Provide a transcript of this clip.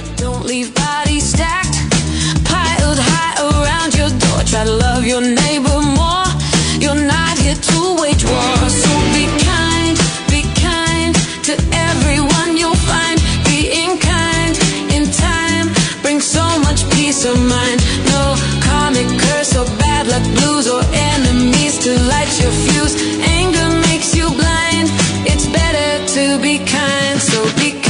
Don't leave bodies stacked, piled high around your door. Try to love your neighbor more. You're not here to wage war. So be kind to everyone you'll find. Being kind in time brings so much peace of mind. No karmic curse or bad luck blues or enemies to light your fuse. Anger makes you blind. It's better to be kind, so be kind.